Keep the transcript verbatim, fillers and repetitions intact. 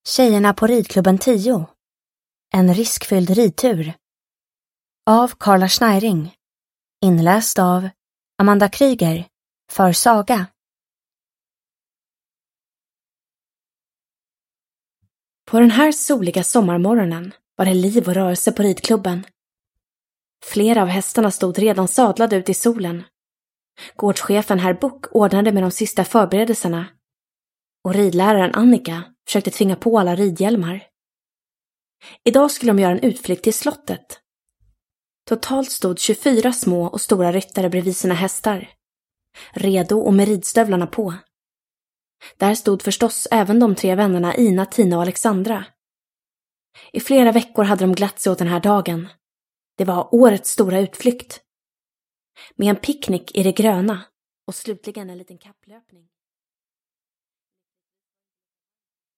Tjejerna på ridklubben tio. En riskfylld ridtur. Av Carla Schneiring. Inläst av Amanda Kryger. För Saga. På den här soliga sommarmorgonen var det liv och rörelse på ridklubben. Flera av hästarna stod redan sadlade ut i solen. Gårdschefen herr Book ordnade med de sista förberedelserna. Och ridläraren Annika försökte tvinga på alla ridhjälmar. Idag skulle de göra en utflykt till slottet. Totalt stod tjugofyra små och stora ryttare bredvid sina hästar. Redo och med ridstövlarna på. Där stod förstås även de tre vännerna Ina, Tina och Alexandra. I flera veckor hade de glatt sig åt den här dagen. Det var årets stora utflykt. Med en picknick i det gröna och slutligen en liten kapplöpning.